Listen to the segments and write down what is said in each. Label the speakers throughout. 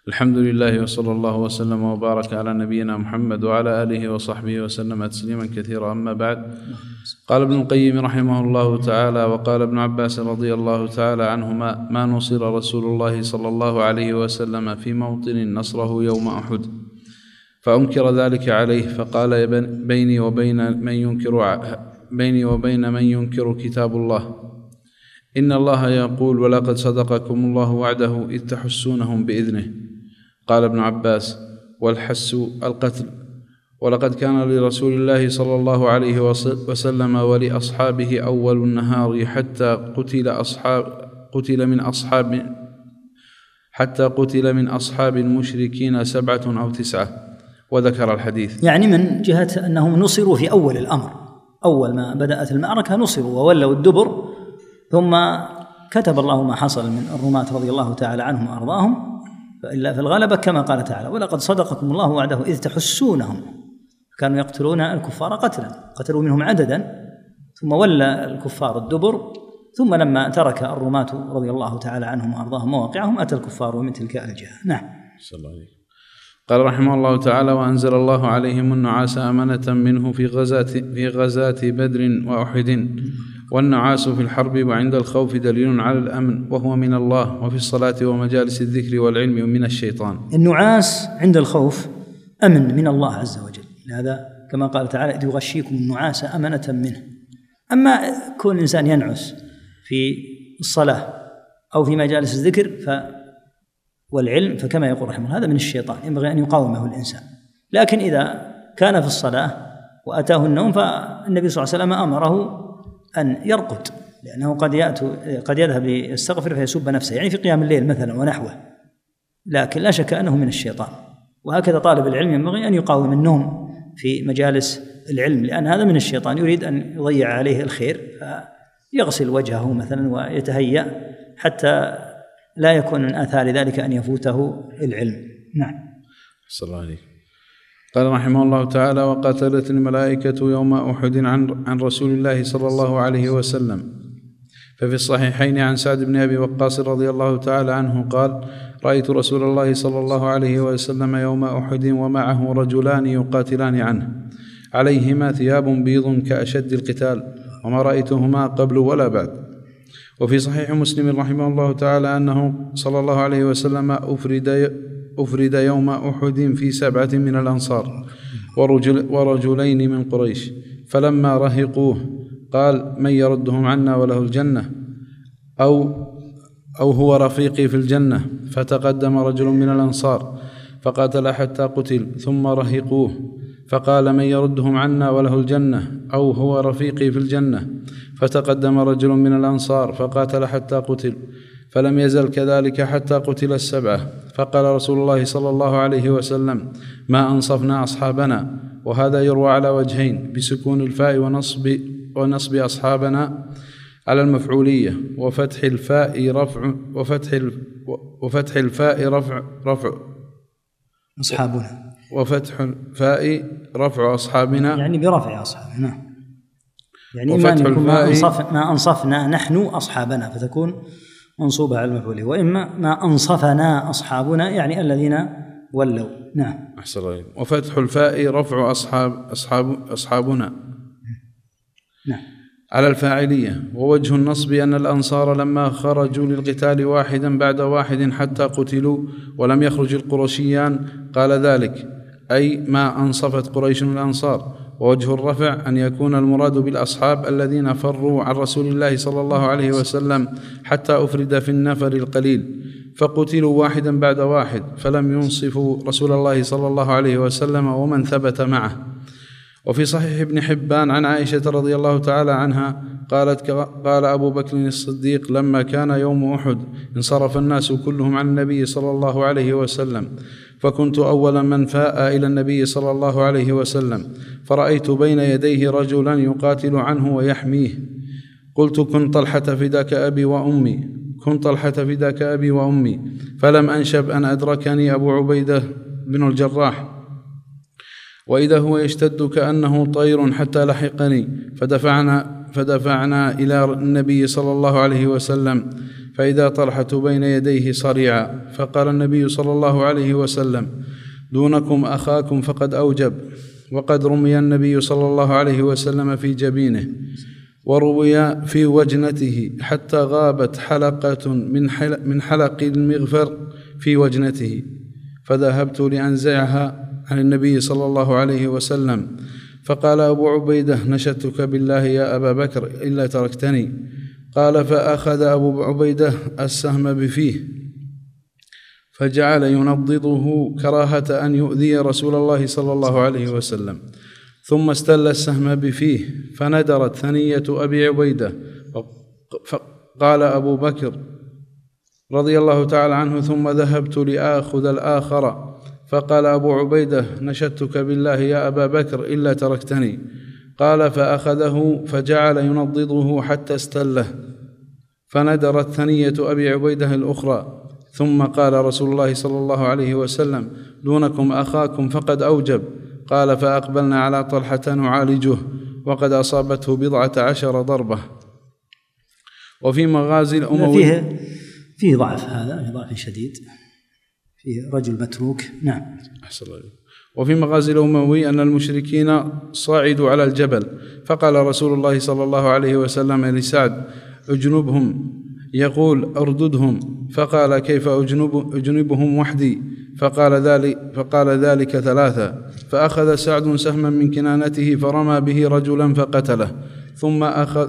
Speaker 1: الحمد لله وصلى الله وسلم وبارك على نبينا محمد وعلى آله وصحبه وسلم تسليما كثيرا. أما بعد، قال ابن القيم رحمه الله تعالى: وقال ابن عباس رضي الله تعالى عنهما: ما نصر رسول الله صلى الله عليه وسلم في موطن نصره يوم أحد، فأنكر ذلك عليه، فقال: بيني وبين من ينكر كتاب الله، إن الله يقول: ولقد صدقكم الله وعده إذ تحسونهم بإذنه. قال ابن عباس: والحس القتل، ولقد كان لرسول الله صلى الله عليه وسلم ولأصحابه أول النهار حتى قتل من أصحاب المشركين 7 أو 9، وذكر الحديث.
Speaker 2: يعني من جهة أنهم نصروا في أول الأمر، أول ما بدأت المعركة نصروا وولوا الدبر، ثم كتب الله ما حصل من الرماة رضي الله تعالى عنهم وأرضاهم، فإلا في الغلبة كما قال تعالى: ولقد صدقكم الله وعده إذ تحسونهم. كانوا يقتلون الكفار قتلا، قتلوا منهم عددا، ثم ولى الكفار الدبر، ثم لما ترك الرماة رضي الله تعالى عنهم وأرضاهم مواقعهم أتى الكفار من تلك الجهة. نعم.
Speaker 1: صلى الله عليه. قال رحمه الله تعالى: وأنزل الله عليهم النعاس أمنة منه في غزاة بدر وأحد، والنعاس في الحرب وعند الخوف دليل على الأمن، وهو من الله، وفي الصلاة ومجالس الذكر والعلم من الشيطان.
Speaker 2: النعاس عند الخوف أمن من الله عز وجل، هذا كما قال تعالى: إذ يغشيكم النعاس أمنة منه. أما كون الإنسان ينعس في الصلاة أو في مجالس الذكر والعلم فكما يقول رحمه الله هذا من الشيطان، ينبغي أن يقاومه الإنسان. لكن إذا كان في الصلاة وأتاه النوم فالنبي صلى الله عليه وسلم أمره أن يرقد، لأنه قد يذهب ليستغفر فيسب نفسه، يعني في قيام الليل مثلا ونحوه، لكن لا شك أنه من الشيطان. وهكذا طالب العلم ينبغي أن يقاوم النوم في مجالس العلم، لأن هذا من الشيطان، يريد أن يضيع عليه الخير، فيغسل وجهه مثلا ويتهيأ حتى لا يكون من آثار ذلك أن يفوته العلم. نعم.
Speaker 1: صلى الله عليه. قال رحمه الله تعالى: وقاتلت الملائكة يوم أحد عن رسول الله صلى الله عليه وسلم. ففي الصحيحين عن سعد بن أبي وقاص رضي الله تعالى عنه قال: رأيت رسول الله صلى الله عليه وسلم يوم أحد ومعه رجلان يقاتلان عنه، عليهما ثياب بيض كأشد القتال، وما رأيتهما قبل ولا بعد. وفي صحيح مسلم رحمه الله تعالى أنه صلى الله عليه وسلم أفرد يوم أحد في 7 من الأنصار ورجلين من قريش، فلما رهقوه قال: من يردهم عنا وله الجنة، أو هو رفيقي في الجنة. فتقدم رجل من الأنصار فقاتل حتى قتل، ثم رهقوه فقال: من يردهم عنا وله الجنة، أو هو رفيقي في الجنة. فتقدم رجل من الأنصار فقاتل حتى قتل، فلم يزل كذلك حتى قتل 7. فقال رسول الله صلى الله عليه وسلم: ما أنصفنا أصحابنا. وهذا يروى على وجهين: بسكون الفاء ونصب أصحابنا على المفعولية، وفتح الفاء رفع
Speaker 2: أصحابنا،
Speaker 1: وفتح الفاء رفع أصحابنا،
Speaker 2: يعني برفع أصحابنا، يعني إما أن يكون ما أنصفنا نحن أصحابنا فتكون منصوبة على المفعول، وإما ما أنصفنا أصحابنا يعني الذين ولوا. نعم.
Speaker 1: أحسن الله. وفتح الفاء رفع أصحابنا
Speaker 2: نعم
Speaker 1: على الفاعلية. ووجه النصب أن الأنصار لما خرجوا للقتال واحدا بعد واحد حتى قتلوا ولم يخرج القرشيان قال ذلك، أي ما أنصفت قريش الأنصار. ووجه الرفع أن يكون المراد بالأصحاب الذين فروا عن رسول الله صلى الله عليه وسلم حتى أفرد في النفر القليل، فقتلوا واحدا بعد واحد، فلم ينصفوا رسول الله صلى الله عليه وسلم ومن ثبت معه. وفي صحيح ابن حبان عن عائشة رضي الله تعالى عنها قالت: قال أبو بكر الصديق: لما كان يوم أحد انصرف الناس كلهم عن النبي صلى الله عليه وسلم، فكنت أول من فاء إلى النبي صلى الله عليه وسلم، فرأيت بين يديه رجلا يقاتل عنه ويحميه، قلت: كن طلحة فداك أبي وأمي، كن طلحة فداك أبي وأمي. فلم أنشب أن أدركني أبو عبيدة بن الجراح، وإذا هو يشتد كأنه طير حتى لحقني، فدفعنا إلى النبي صلى الله عليه وسلم، فإذا طلحة بين يديه صريعا، فقال النبي صلى الله عليه وسلم: دونكم أخاكم فقد أوجب. وقد رمي النبي صلى الله عليه وسلم في جبينه، وروي في وجنته حتى غابت حلقة من حلق المغفر في وجنته، فذهبت لأنزعها عن النبي صلى الله عليه وسلم، فقال أبو عبيدة: نشدتك بالله يا أبا بكر إلا تركتني. قال: فأخذ أبو عبيدة السهم بفيه، فجعل ينضضه كراهة أن يؤذي رسول الله صلى الله عليه وسلم، ثم استل السهم بفيه، فندرت ثنية أبي عبيدة. فقال أبو بكر رضي الله تعالى عنه: ثم ذهبت لآخذ الآخر، فقال أبو عبيدة: نشدتك بالله يا أبا بكر إلا تركتني. قال: فأخذه فجعل ينضضه حتى استله، فندرت ثنية أبي عبيدة الأخرى. ثم قال رسول الله صلى الله عليه وسلم: دونكم أخاكم فقد أوجب. قال: فأقبلنا على طلحة نعالجه، وقد أصابته 17 ضربة. وفي مغازي الأموي
Speaker 2: فيه ضعف، هذا ضعف شديد، فيه رجل متروك. نعم. أحسن الله.
Speaker 1: وفي مغازي الأموي أن المشركين صعدوا على الجبل، فقال رسول الله صلى الله عليه وسلم لسعد: اجنبهم. يقول: ارددهم. فقال: كيف أجنبهم وحدي؟ فقال ذلك 3. فأخذ سعد سهما من كنانته فرمى به رجلا فقتله. ثم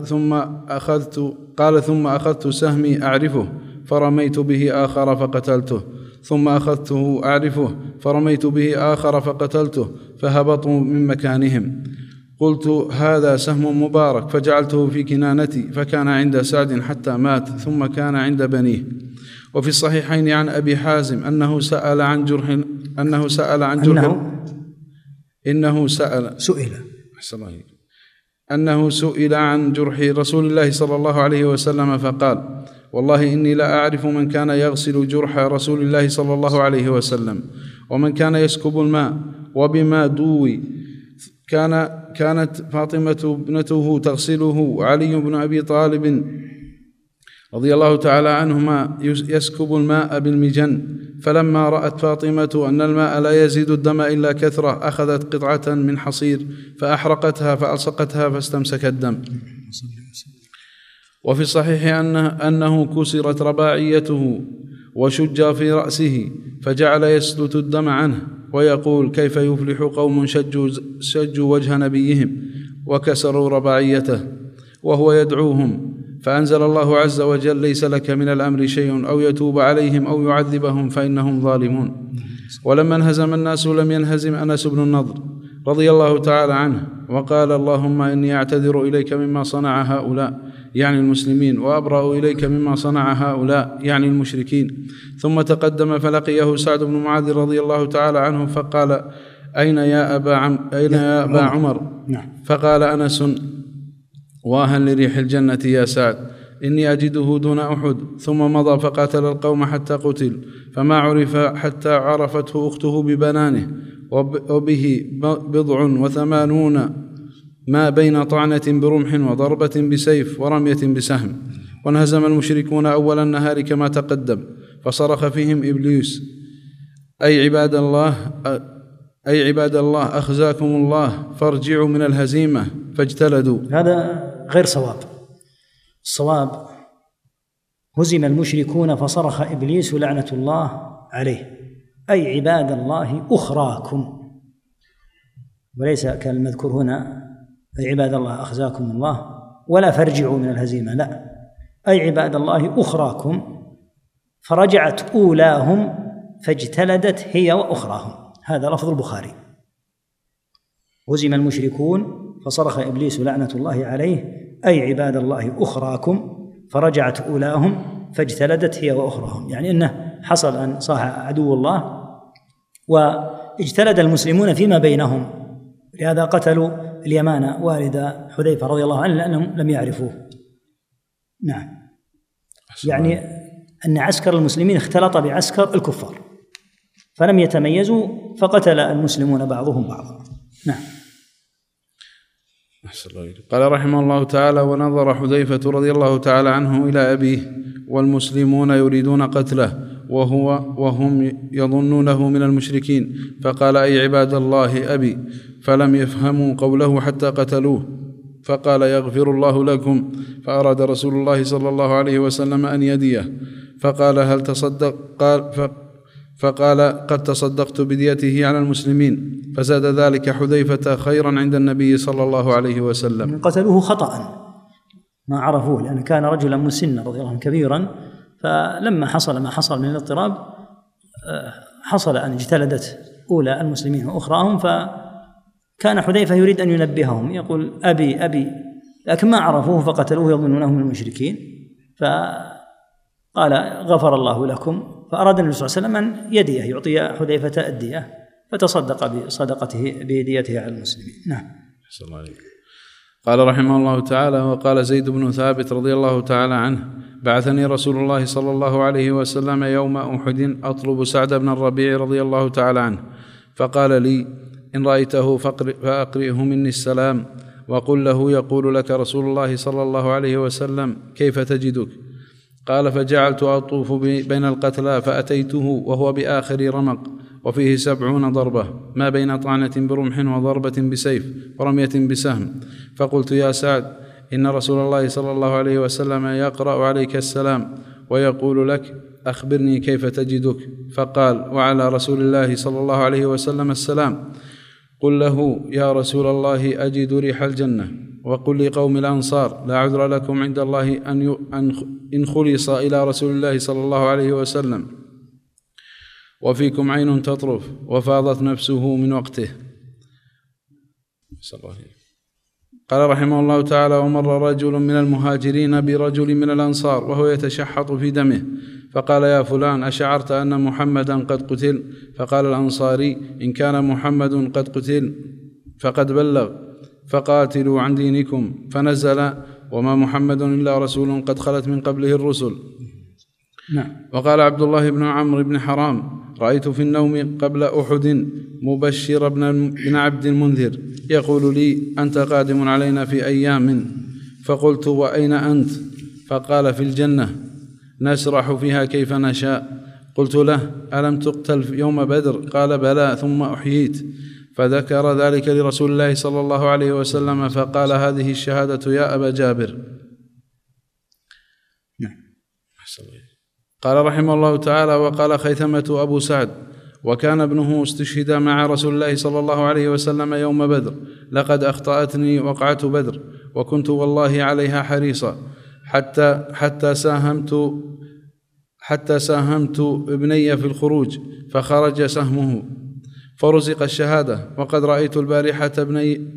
Speaker 1: أخذت سهمي أعرفه فرميت به آخر فقتلته. ثم أخذته أعرفه فرميت به آخر فقتلته، فهبطوا من مكانهم. قلت: هذا سهم مبارك، فجعلته في كنانتي، فكان عند سعد حتى مات، ثم كان عند بنيه. وفي الصحيحين عن أبي حازم أنه سئل عن جرح رسول الله صلى الله عليه وسلم، فقال: والله إني لا أعرف من كان يغسل جرح رسول الله صلى الله عليه وسلم، ومن كان يسكب الماء، وبما دوي. كانت فاطمة ابنته تغسله، علي بن أبي طالب رضي الله تعالى عنهما يسكب الماء بالمجن. فلما رأت فاطمة أن الماء لا يزيد الدم إلا كثرة، أخذت قطعة من حصير فأحرقتها فألصقتها فاستمسك الدم. وفي الصحيح أنه كسرت رباعيته وشج في رأسه، فجعل يسلت الدم عنه ويقول: كيف يفلح قوم شجوا وجه نبيهم وكسروا رباعيته، وهو يدعوهم. فأنزل الله عز وجل: ليس لك من الأمر شيء، أو يتوب عليهم أو يعذبهم فإنهم ظالمون. ولما انهزم الناس لم ينهزم أنس بن النضر رضي الله تعالى عنه، وقال: اللهم إني أعتذر إليك مما صنع هؤلاء، يعني المسلمين، وأبرأ إليك مما صنع هؤلاء، يعني المشركين. ثم تقدم فلقيه سعد بن معاذ رضي الله تعالى عنه، فقال: أين يا أبا عمر؟ فقال أنس: واها لريح الجنة يا سعد، إني أجده دون أحد. ثم مضى فقاتل القوم حتى قتل، فما عرف حتى عرفته أخته ببنانه، وبه 87 ما بين طعنة برمح وضربة بسيف ورمية بسهم. وانهزم المشركون أول النهار كما تقدم، فصرخ فيهم إبليس: أي عباد الله أخزاكم الله، فارجعوا من الهزيمة. فاجتلدوا.
Speaker 2: هذا غير صواب. الصواب: هزم المشركون فصرخ إبليس لعنة الله عليه: أي عباد الله أخراكم، وليس كالمذكور هنا: أي عباد الله أخزاكم الله، ولا فارجعوا من الهزيمة، لا، أي عباد الله أخراكم. فرجعت أولاهم فاجتلدت هي وأخراهم. هذا لفظ البخاري: هزم المشركون فصرخ إبليس لعنة الله عليه: أي عباد الله أخراكم، فرجعت أولاهم فاجتلدت هي وأخراهم. يعني أنه حصل أن صاح عدو الله واجتلد المسلمون فيما بينهم، لهذا قتلوا اليمان والد حذيفة رضي الله عنه لأنهم لم يعرفوه. نعم. يعني أن عسكر المسلمين اختلط بعسكر الكفار فلم يتميزوا، فقتل المسلمون بعضهم بعضا. نعم.
Speaker 1: قال رحمه الله تعالى: ونظر حذيفة رضي الله تعالى عنه إلى أبيه والمسلمون يريدون قتله وهم يظنونه من المشركين، فقال: أي عباد الله أبي، فلم يفهموا قوله حتى قتلوه، فقال: يغفر الله لكم. فأراد رسول الله صلى الله عليه وسلم أن يديه، فقال: هل تصدق؟ فقال: قد تصدقت بديته على المسلمين. فزاد ذلك حذيفة خيرا عند النبي صلى الله عليه وسلم.
Speaker 2: قتلوه خطأ، ما عرفوه، لأنه كان رجلا مسنا رضي الله عنه كبيرا، فلما حصل ما حصل من الاضطراب حصل أن اجتلدت أولى المسلمين وأخراهم، فكان حذيفة يريد أن ينبههم، يقول: أبي أبي، لكن ما عرفوه فقتلوه يظنونه من المشركين، فقال: غفر الله لكم. فأراد النبي صلى الله عليه وسلم أن يديه، يعطي حذيفة الدية، فتصدق بصدقته بديته على المسلمين. نعم.
Speaker 1: قال رحمه الله تعالى: وقال زيد بن ثابت رضي الله تعالى عنه: بعثني رسول الله صلى الله عليه وسلم يوم أحد أطلب سعد بن الربيع رضي الله تعالى عنه، فقال لي: إن رأيته فأقرئه مني السلام، وقل له يقول لك رسول الله صلى الله عليه وسلم: كيف تجدك؟ قال: فجعلت أطوف بين القتلى، فأتيته وهو بآخر رمق، وفيه 70 ضربة، ما بين طعنة برمح وضربة بسيف ورمية بسهم. فقلت: يا سعد، إن رسول الله صلى الله عليه وسلم يقرأ عليك السلام ويقول لك: أخبرني كيف تجدك؟ فقال: وعلى رسول الله صلى الله عليه وسلم السلام. قل له: يا رسول الله، أجد ريح الجنة. وقل لقوم الأنصار: لا عذر لكم عند الله إن خلص إلى رسول الله صلى الله عليه وسلم، وفيكم عين تطرف، وفاضت نفسه من وقته. قال رحمه الله تعالى: ومر رجل من المهاجرين برجل من الأنصار وهو يتشحط في دمه، فقال: يا فلان، أشعرت أن محمدا قد قتل؟ فقال الأنصاري: إن كان محمد قد قتل فقد بلغ، فقاتلوا عن دينكم. فنزل: وما محمد إلا رسول قد خلت من قبله الرسل.
Speaker 2: نعم.
Speaker 1: وقال عبد الله بن عمرو بن حرام: رأيت في النوم قبل أحد مبشر بن عبد المنذر يقول لي: أنت قادم علينا في أيام. فقلت: وأين أنت؟ فقال: في الجنة نسرح فيها كيف نشاء. قلت له: ألم تقتل يوم بدر؟ قال: بلى، ثم أحييت. فذكر ذلك لرسول الله صلى الله عليه وسلم، فقال: هذه الشهادة يا أبا جابر. قال رحمه الله تعالى: وقال خيثمة أبو سعد: وكان ابنه استشهد مع رسول الله صلى الله عليه وسلم يوم بدر، لقد أخطأتني وقعة بدر، وكنت والله عليها حريصا، حتى ساهمت ابني في الخروج، فخرج سهمه فرزق الشهادة، وقد رأيت البارحة ابني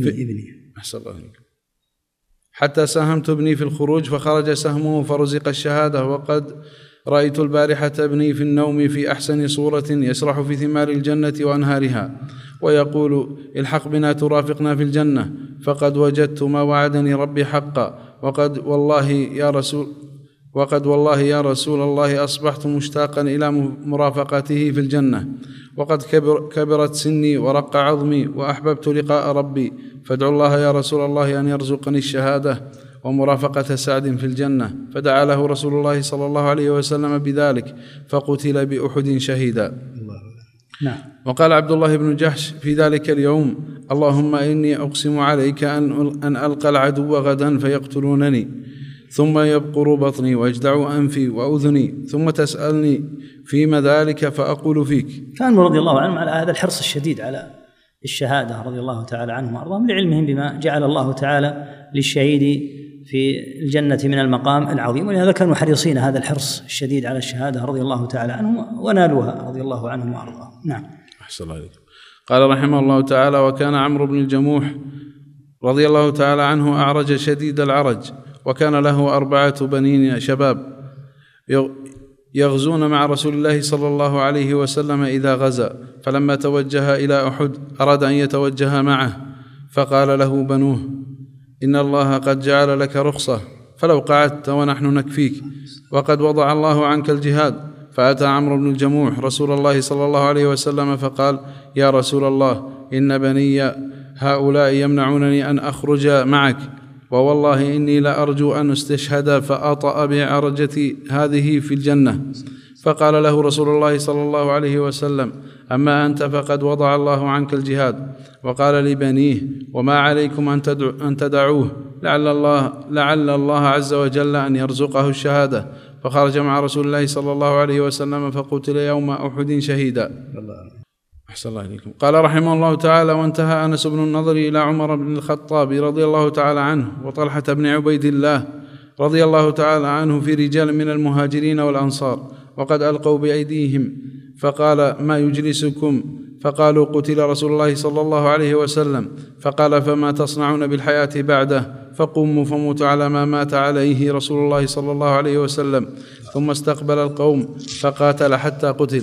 Speaker 1: حتى ساهمت ابني في الخروج فخرج سهمه فرزق الشهادة، وقد رأيت البارحة ابني في النوم في أحسن صورة يسرح في ثمار الجنة وأنهارها، ويقول: الحق بنا ترافقنا في الجنة، فقد وجدت ما وعدني ربي حقا، وقد والله يا رسول الله أصبحت مشتاقا إلى مرافقته في الجنة، وقد كبرت سني ورق عظمي، وأحببت لقاء ربي، فادعوا الله يا رسول الله أن يرزقني الشهادة ومرافقة سعد في الجنة. فدعا له رسول الله صلى الله عليه وسلم بذلك، فقتل بأحد شهيدا.
Speaker 2: نعم.
Speaker 1: وقال عبد الله بن جحش في ذلك اليوم: اللهم إني أقسم عليك أن ألقى العدو غدا فيقتلونني، ثم يبقر بطني ويجدع أنفي وأذني، ثم تسألني فيما ذلك فأقول فيك.
Speaker 2: كان رضي الله عنهم على هذا الحرص الشديد على الشهادة رضي الله تعالى عنهم وأرضاهم، لعلمهم بما جعل الله تعالى للشهيد في الجنة من المقام العظيم، ولهذا كانوا حريصين هذا الحرص الشديد على الشهادة رضي الله تعالى عنهم، ونالوها رضي الله عنهم وأرضاهم. نعم.
Speaker 1: أحسن الله عليكم. قال رحمه الله تعالى: وكان عمرو بن الجموح رضي الله تعالى عنه أعرج شديد العرج، وكان له 4 بنين شباب يغزون مع رسول الله صلى الله عليه وسلم إذا غزا، فلما توجه إلى أحد أراد أن يتوجه معه، فقال له بنوه: إن الله قد جعل لك رخصة، فلو قعدت ونحن نكفيك، وقد وضع الله عنك الجهاد. فأتى عمرو بن الجموح رسول الله صلى الله عليه وسلم فقال: يا رسول الله، إن بني هؤلاء يمنعونني أن أخرج معك، ووالله إني لأرجو أن أستشهد فأطأ بعرجة هذه في الجنة. فقال له رسول الله صلى الله عليه وسلم: أما أنت فقد وضع الله عنك الجهاد. وقال لبنيه: وما عليكم أن تدعوه، لعل الله عز وجل أن يرزقه الشهادة. فخرج مع رسول الله صلى الله عليه وسلم فقتل يوم أحد شهيدا. أحسن الله إليكم. قال رحمه الله تعالى: وانتهى أنس بن النضر إلى عمر بن الخطاب رضي الله تعالى عنه وطلحة بن عبيد الله رضي الله تعالى عنه في رجال من المهاجرين والأنصار وقد ألقوا بأيديهم، فقال: ما يجلسكم؟ فقالوا: قتل رسول الله صلى الله عليه وسلم. فقال: فما تصنعون بالحياة بعده؟ فقوموا فموتوا على ما مات عليه رسول الله صلى الله عليه وسلم. ثم استقبل القوم فقاتل حتى قتل.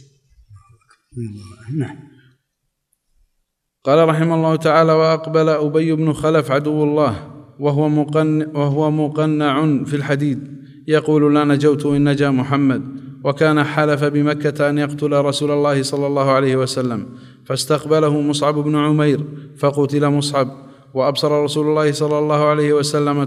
Speaker 1: قال رحمه الله تعالى: وأقبل أبي بن خلف عدو الله وهو مقنع في الحديد يقول: لا نجوت إن نجا محمد. وكان حلف بمكة أن يقتل رسول الله صلى الله عليه وسلم، فاستقبله مصعب بن عمير فقتل مصعب. وأبصر رسول الله صلى الله عليه وسلم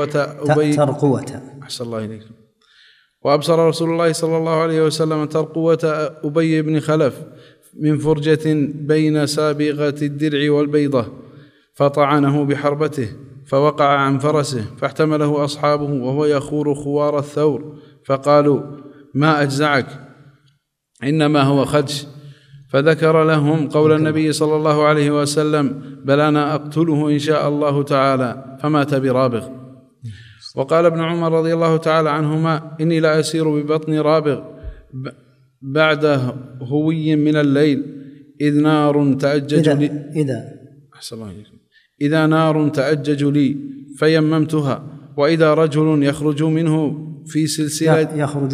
Speaker 1: أحسن الله إليكم. وأبصر رسول الله صلى الله عليه وسلم ترقوة أبي بن خلف من فرجة بين سابغة الدرع والبيضة، فطعنه بحربته فوقع عن فرسه، فاحتمله أصحابه وهو يخور خوار الثور، فقالوا: ما أجزعك؟ إنما هو خدش. فذكر لهم قول النبي صلى الله عليه وسلم: بل أنا أقتله إن شاء الله تعالى، فمات برابغ. وقال ابن عمر رضي الله تعالى عنهما: إني لا أسير ببطن رابغ بعد هوي من الليل إذ نار تأجج لي إذا نار تأجج لي فيممتها، وإذا رجل يخرج منه في سلسلة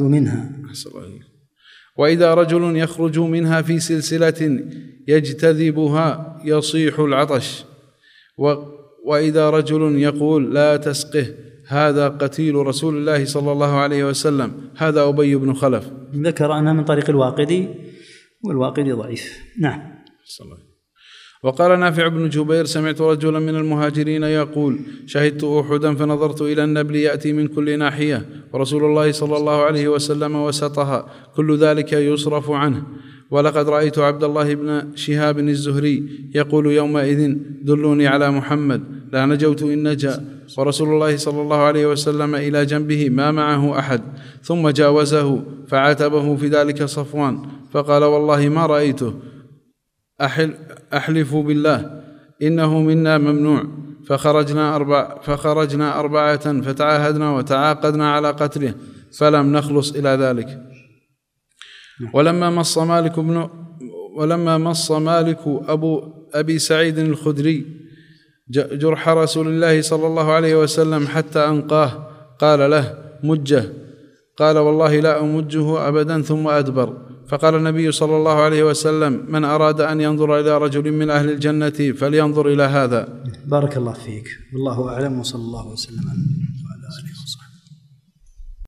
Speaker 1: في سلسلة يجتذبها يصيح العطش، وإذا رجل يقول: لا تسقه، هذا قتيل رسول الله صلى الله عليه وسلم، هذا أبي بن خلف.
Speaker 2: ذكر أنها من طريق الواقدي، والواقدي ضعيف. نعم.
Speaker 1: وقال نافع بن جبير: سمعت رجلا من المهاجرين يقول: شهدت أحدا فنظرت إلى النبل يأتي من كل ناحية ورسول الله صلى الله عليه وسلم وسطها، كل ذلك يصرف عنه. ولقد رأيت عبد الله بن شهاب الزهري يقول يومئذ: دلوني على محمد، لا نجوت إن نجا. ورسول الله صلى الله عليه وسلم إلى جنبه ما معه أحد، ثم جاوزه فعاتبه في ذلك صفوان فقال: والله ما رأيته، أحلف بالله إنه منا ممنوع. فخرجنا أربعة فتعاهدنا وتعاقدنا على قتله فلم نخلص إلى ذلك. ولما مص مالك أبي سعيد الخدري جرح رسول الله صلى الله عليه وسلم حتى أنقاه قال له: مجه. قال: والله لا أمجه أبدا، ثم أدبر. فقال النبي صلى الله عليه وسلم: من أراد أن ينظر إلى رجل من أهل الجنة فلينظر إلى هذا.
Speaker 2: بارك الله فيك، والله أعلم، وصلى الله وسلم.